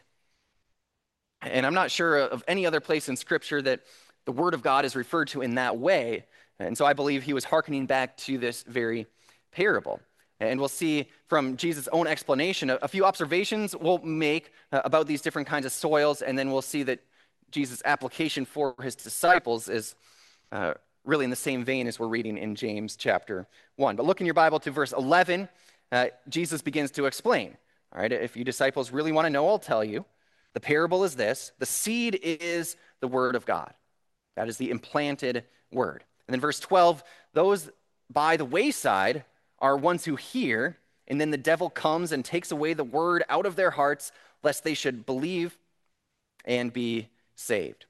And I'm not sure of any other place in Scripture that the word of God is referred to in that way. And so I believe he was hearkening back to this very parable. And we'll see from Jesus' own explanation a few observations we'll make about these different kinds of soils, and then we'll see that Jesus' application for his disciples is really in the same vein as we're reading in James chapter 1. But look in your Bible to verse 11. Jesus begins to explain. All right, if you disciples really want to know, I'll tell you. The parable is this: the seed is the word of God. That is the implanted word. And then verse 12, those by the wayside are ones who hear, and then the devil comes and takes away the word out of their hearts, lest they should believe and be saved.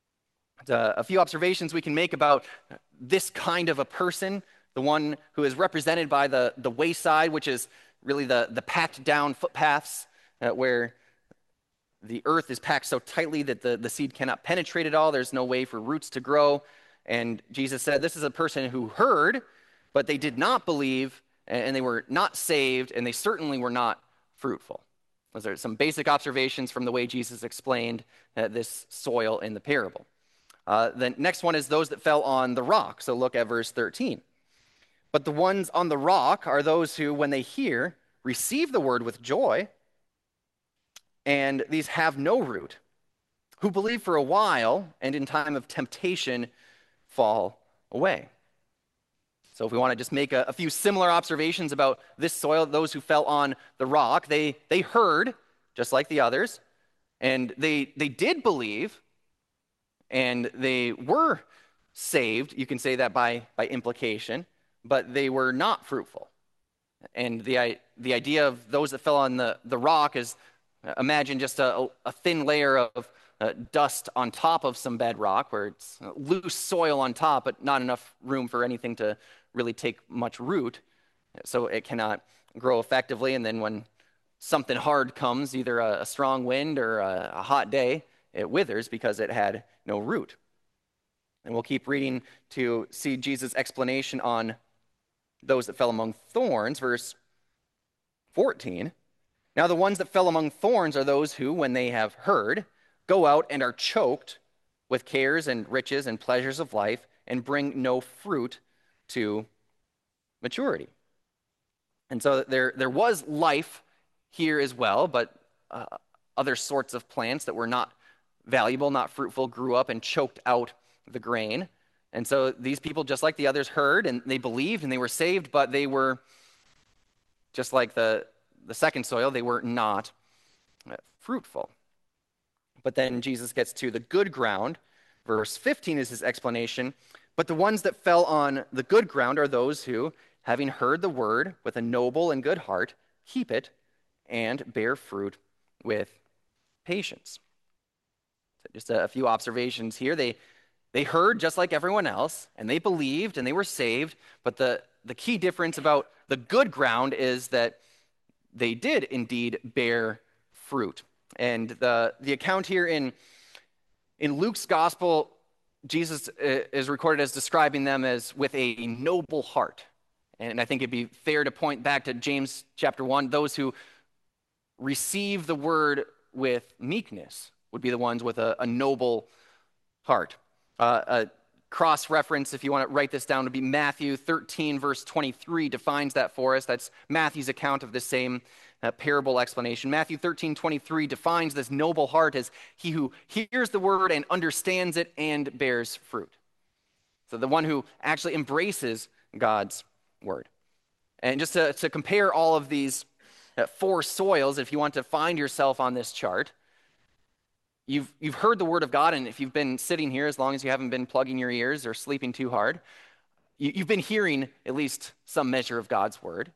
A few observations we can make about this kind of a person, the one who is represented by the wayside, which is really the packed down footpaths where the earth is packed so tightly that the seed cannot penetrate at all. There's no way for roots to grow. And Jesus said this is a person who heard, but they did not believe, and they were not saved, and they certainly were not fruitful. Those are some basic observations from the way Jesus explained this soil in the parable. The next one is those that fell on the rock. So look at verse 13. But the ones on the rock are those who, when they hear, receive the word with joy, and these have no root, who believe for a while, and in time of temptation fall away. So if we want to just make a few similar observations about this soil, those who fell on the rock, they heard, just like the others, and they did believe, and they were saved. You can say that by implication, but they were not fruitful. And the idea of those that fell on the rock is, imagine just a thin layer of dust on top of some bedrock, where it's loose soil on top, but not enough room for anything to really take much root, so it cannot grow effectively. And then when something hard comes, either a strong wind or a hot day, it withers because it had no root. And we'll keep reading to see Jesus' explanation on those that fell among thorns, verse 14. Now the ones that fell among thorns are those who, when they have heard, go out and are choked with cares and riches and pleasures of life, and bring no fruit to maturity. And so there was life here as well, but other sorts of plants that were not valuable, not fruitful, grew up and choked out the grain. And so these people, just like the others, heard and they believed and they were saved, but they were, just like the second soil, they were not fruitful. But then Jesus gets to the good ground. Verse 15 is his explanation. But the ones that fell on the good ground are those who, having heard the word with a noble and good heart, keep it and bear fruit with patience. So just a few observations here. They heard just like everyone else, and they believed, and they were saved. But the key difference about the good ground is that they did indeed bear fruit. And the account here in Luke's gospel, Jesus is recorded as describing them as with a noble heart. And I think it'd be fair to point back to James chapter 1. Those who receive the word with meekness would be the ones with a noble heart. A cross-reference, if you want to write this down, would be Matthew 13, verse 23 defines that for us. That's Matthew's account of the same parable explanation. Matthew 13:23 defines this noble heart as he who hears the word and understands it and bears fruit. So the one who actually embraces God's word. And just to compare all of these four soils, if you want to find yourself on this chart, you've heard the word of God, and if you've been sitting here, as long as you haven't been plugging your ears or sleeping too hard, you've been hearing at least some measure of God's word.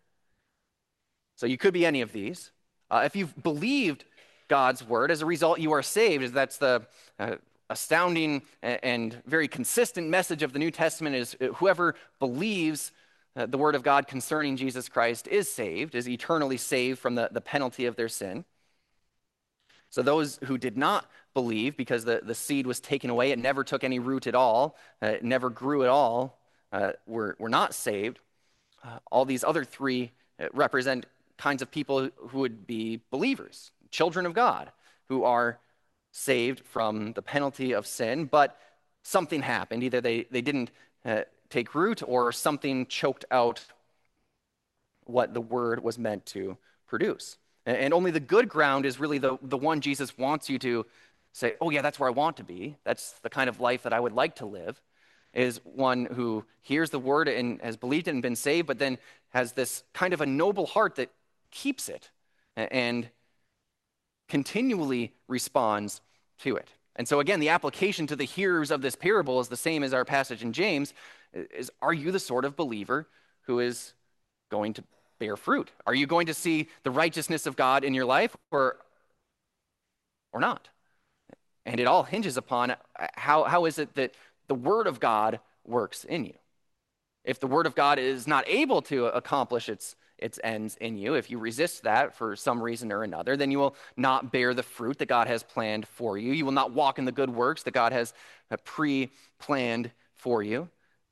So you could be any of these. If you've believed God's word, as a result, you are saved. That's the astounding and very consistent message of the New Testament is whoever believes the word of God concerning Jesus Christ is saved, is eternally saved from the penalty of their sin. So those who did not believe, because the seed was taken away, it never took any root at all, it never grew at all, were not saved. All these other three represent kinds of people who would be believers, children of God, who are saved from the penalty of sin, but something happened. Either they didn't take root or something choked out what the word was meant to produce. And only the good ground is really the one Jesus wants you to say, oh yeah, that's where I want to be. That's the kind of life that I would like to live, is one who hears the word and has believed it and been saved, but then has this kind of a noble heart that keeps it and continually responds to it. And so again, the application to the hearers of this parable is the same as our passage in James, is are you the sort of believer who is going to bear fruit? Are you going to see the righteousness of God in your life or not? And it all hinges upon how is it that the word of God works in you. If the word of God is not able to accomplish its ends in you, if you resist that for some reason or another, then you will not bear the fruit that God has planned for you. You will not walk in the good works that God has pre-planned for you.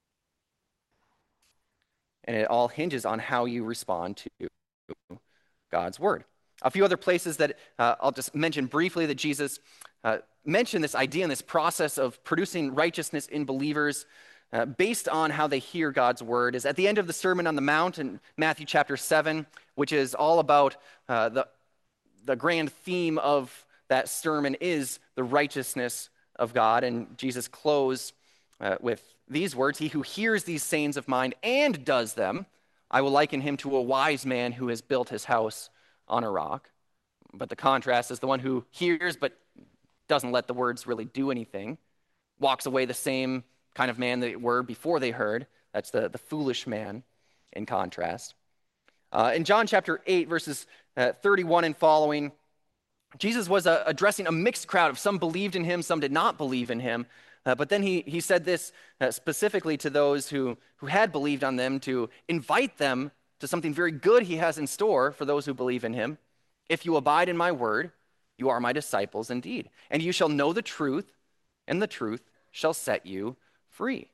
And it all hinges on how you respond to God's word. A few other places that I'll just mention briefly that Jesus mentioned this idea and this process of producing righteousness in believers based on how they hear God's word is at the end of the Sermon on the Mount in Matthew chapter 7, which is all about the grand theme of that sermon is the righteousness of God. And Jesus closed with these words, he who hears these sayings of mine and does them, I will liken him to a wise man who has built his house on a rock. But the contrast is the one who hears but doesn't let the words really do anything, walks away the same kind of man they were before they heard. That's the foolish man in contrast. In John chapter 8, verses 31 and following, Jesus was addressing a mixed crowd of some believed in him, some did not believe in him. But then he said this specifically to those who had believed on them, to invite them to something very good he has in store for those who believe in him. If you abide in my word, you are my disciples indeed. And you shall know the truth, and the truth shall set you free.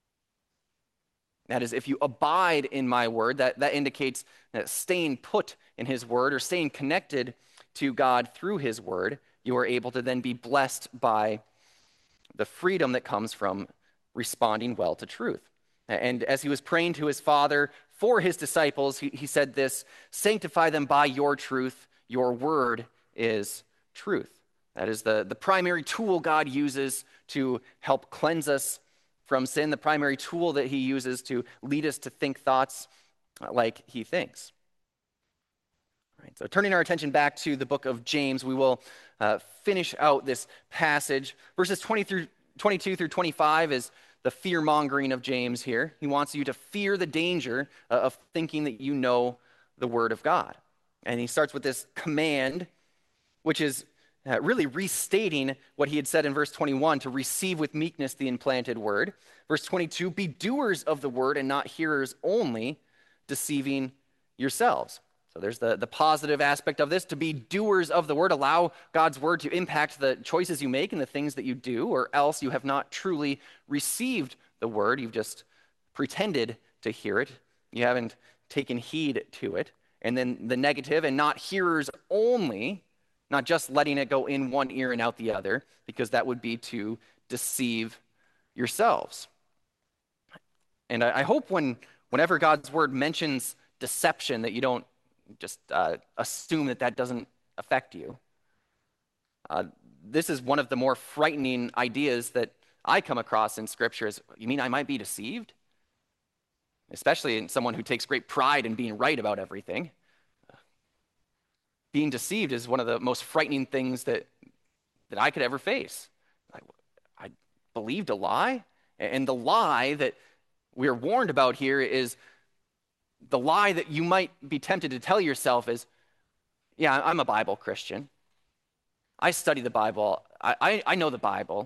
That is, if you abide in my word, that indicates that staying put in his word or staying connected to God through his word, you are able to then be blessed by the freedom that comes from responding well to truth. And as he was praying to his Father for his disciples, he said this, sanctify them by your truth, your word is truth. That is the primary tool God uses to help cleanse us from sin, the primary tool that he uses to lead us to think thoughts like he thinks. All right, so turning our attention back to the book of James, we will finish out this passage. Verses 22 through 25 is the fear-mongering of James here. He wants you to fear the danger of thinking that you know the word of God. And he starts with this command, which is really restating what he had said in verse 21, to receive with meekness the implanted word. Verse 22, be doers of the word and not hearers only, deceiving yourselves. So there's the positive aspect of this, to be doers of the word. Allow God's word to impact the choices you make and the things that you do, or else you have not truly received the word. You've just pretended to hear it. You haven't taken heed to it. And then the negative, and not hearers only, not just letting it go in one ear and out the other, because that would be to deceive yourselves. And I hope whenever God's word mentions deception, that you don't just assume that doesn't affect you. This is one of the more frightening ideas that I come across in Scripture is, you mean I might be deceived? Especially in someone who takes great pride in being right about everything. Being deceived is one of the most frightening things that I could ever face. I believed a lie, and the lie that we're warned about here is the lie that you might be tempted to tell yourself is, yeah, I'm a Bible Christian. I study the Bible. I know the Bible.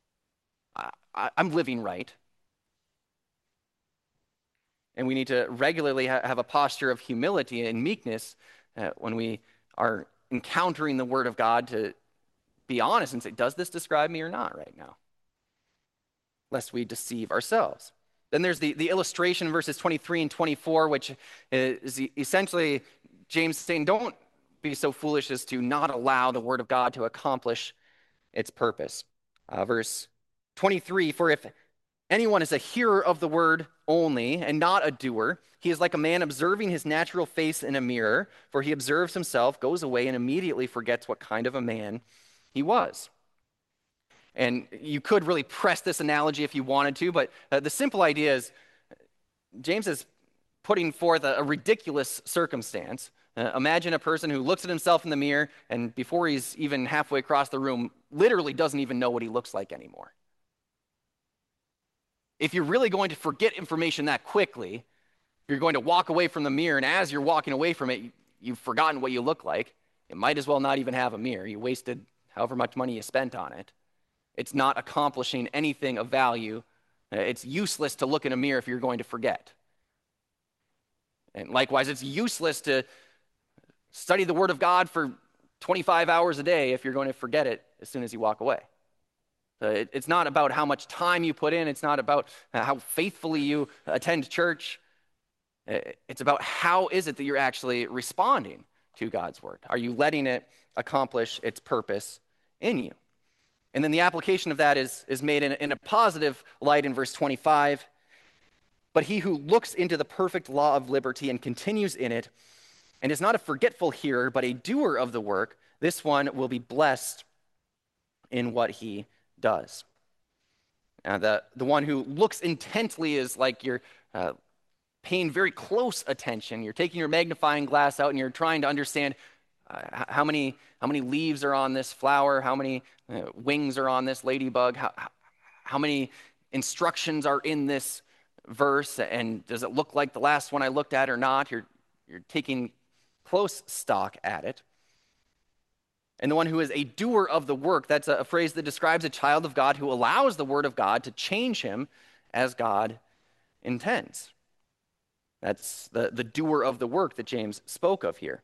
I'm living right. And we need to regularly have a posture of humility and meekness when we are encountering the Word of God, to be honest and say, does this describe me or not right now? Lest we deceive ourselves. Then there's the illustration in verses 23 and 24, which is essentially James saying, don't be so foolish as to not allow the word of God to accomplish its purpose. Verse 23, for if anyone is a hearer of the word only and not a doer, he is like a man observing his natural face in a mirror, for he observes himself, goes away, and immediately forgets what kind of a man he was. And you could really press this analogy if you wanted to, but the simple idea is James is putting forth a ridiculous circumstance. Imagine a person who looks at himself in the mirror and before he's even halfway across the room, literally doesn't even know what he looks like anymore. If you're really going to forget information that quickly, you're going to walk away from the mirror, and as you're walking away from it, you've forgotten what you look like. It might as well not even have a mirror. You wasted however much money you spent on it. It's not accomplishing anything of value. It's useless to look in a mirror if you're going to forget. And likewise, it's useless to study the Word of God for 25 hours a day if you're going to forget it as soon as you walk away. It's not about how much time you put in. It's not about how faithfully you attend church. It's about how is it that you're actually responding to God's Word. Are you letting it accomplish its purpose in you? And then the application of that is made in a positive light in verse 25. But he who looks into the perfect law of liberty and continues in it, and is not a forgetful hearer, but a doer of the work, this one will be blessed in what he does. The one who looks intently is like you're paying very close attention. You're taking your magnifying glass out and you're trying to understand how many leaves are on this flower, how many wings are on this ladybug, how many instructions are in this verse, and does it look like the last one I looked at or not? You're taking close stock at it. And the one who is a doer of the work, that's a phrase that describes a child of God who allows the word of God to change him as God intends. That's the doer of the work that James spoke of here.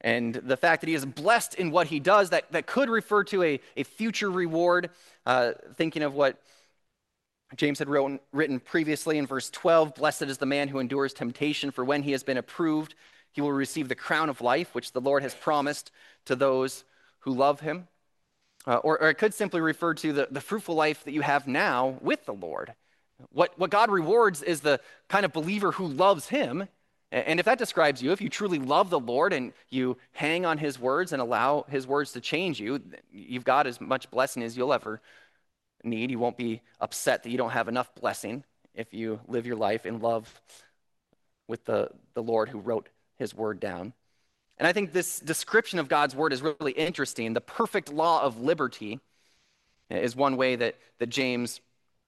And the fact that he is blessed in what he does, that could refer to a future reward. Thinking of what James had written previously in verse 12, blessed is the man who endures temptation, for when he has been approved, he will receive the crown of life, which the Lord has promised to those who love him. Or it could simply refer to the fruitful life that you have now with the Lord. What God rewards is the kind of believer who loves him. And if that describes you, if you truly love the Lord and you hang on his words and allow his words to change you, you've got as much blessing as you'll ever need. You won't be upset that you don't have enough blessing if you live your life in love with the Lord who wrote his word down. And I think this description of God's word is really interesting. The perfect law of liberty is one way that James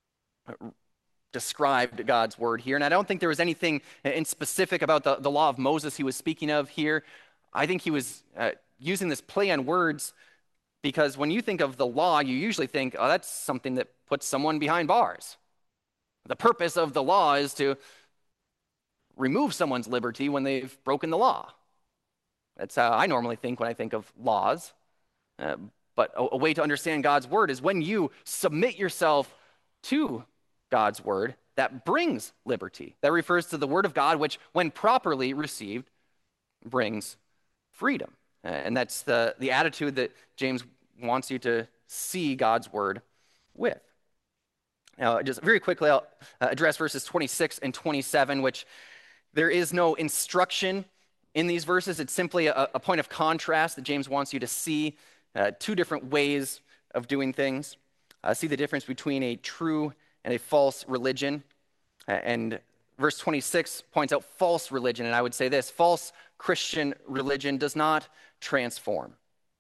described God's word here. And I don't think there was anything in specific about the law of Moses he was speaking of here. I think he was using this play on words because when you think of the law, you usually think, oh, that's something that puts someone behind bars. The purpose of the law is to remove someone's liberty when they've broken the law. That's how I normally think when I think of laws. But a way to understand God's word is when you submit yourself to God's word, that brings liberty. That refers to the word of God, which, when properly received, brings freedom. And that's the attitude that James wants you to see God's word with. Now, just very quickly, I'll address verses 26 and 27, which there is no instruction in these verses. It's simply a point of contrast that James wants you to see two different ways of doing things. See the difference between a true and a false religion. And verse 26 points out false religion. And I would say this: false Christian religion does not transform.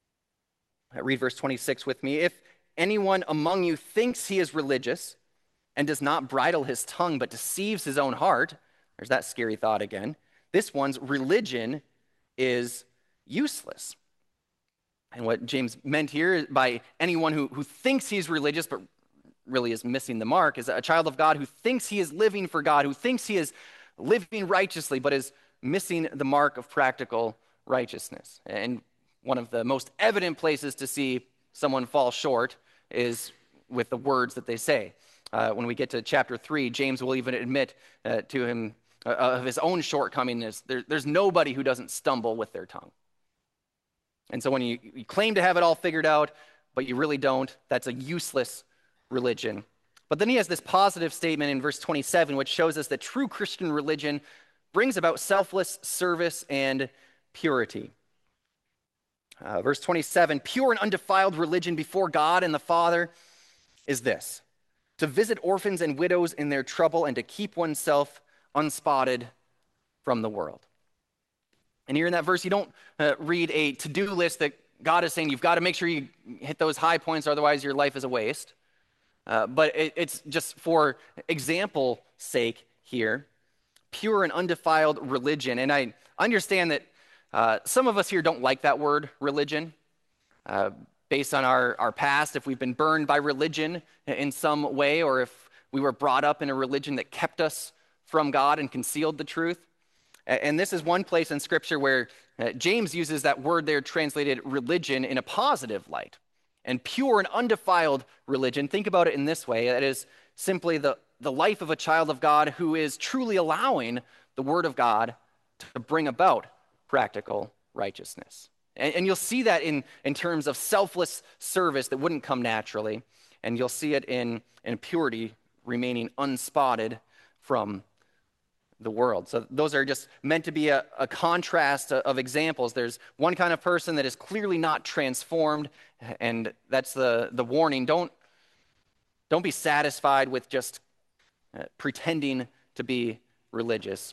Read verse 26 with me. If anyone among you thinks he is religious and does not bridle his tongue but deceives his own heart, there's that scary thought again, this one's religion is useless. And what James meant here by anyone who thinks he's religious but really is missing the mark is a child of God who thinks he is living for God, who thinks he is living righteously but is missing the mark of practical righteousness. And one of the most evident places to see someone fall short is with the words that they say. When we get to chapter 3, James will even admit to him of his own shortcomings. There's nobody who doesn't stumble with their tongue. And so when you claim to have it all figured out, but you really don't, that's a useless religion. But then he has this positive statement in verse 27, which shows us that true Christian religion brings about selfless service and purity. Verse 27, pure and undefiled religion before God and the Father is this: to visit orphans and widows in their trouble and to keep oneself unspotted from the world. And here in that verse, you don't read a to-do list that God is saying you've got to make sure you hit those high points, otherwise your life is a waste. But it's just for example sake here, pure and undefiled religion. And I understand that some of us here don't like that word religion. Based on our past, if we've been burned by religion in some way, or if we were brought up in a religion that kept us from God and concealed the truth. And this is one place in Scripture where James uses that word there translated religion in a positive light. And pure and undefiled religion, think about it in this way: that is simply the life of a child of God who is truly allowing the Word of God to bring about practical righteousness. And you'll see that in terms of selfless service that wouldn't come naturally. And you'll see it in purity, remaining unspotted from the world. So those are just meant to be a contrast of examples. There's one kind of person that is clearly not transformed, and that's the warning. Don't be satisfied with just pretending to be religious.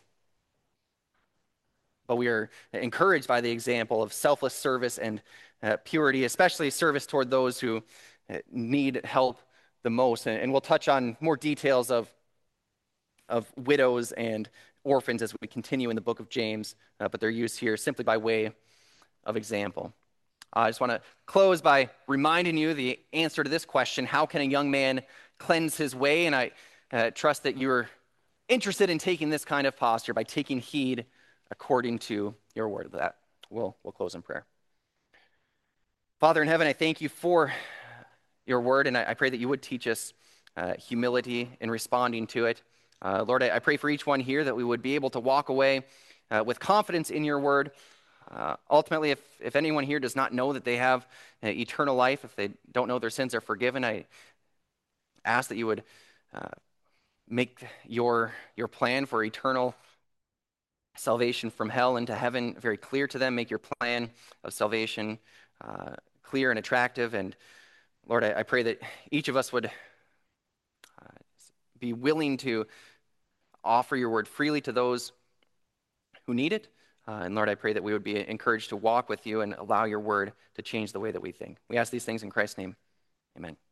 But we are encouraged by the example of selfless service and purity, especially service toward those who need help the most. And we'll touch on more details of widows and orphans as we continue in the book of James, but they're used here simply by way of example. I just want to close by reminding you the answer to this question: how can a young man cleanse his way? And I trust that you're interested in taking this kind of posture by taking heed according to your word. we'll close in prayer. Father in heaven, I thank you for your word, and I pray that you would teach us humility in responding to it. Lord, I pray for each one here that we would be able to walk away with confidence in your word. Ultimately, if anyone here does not know that they have eternal life, if they don't know their sins are forgiven, I ask that you would make your plan for eternal salvation from hell into heaven very clear to them. Make your plan of salvation clear and attractive. And Lord, I pray that each of us would be willing to offer your word freely to those who need it. And Lord, I pray that we would be encouraged to walk with you and allow your word to change the way that we think. We ask these things in Christ's name. Amen.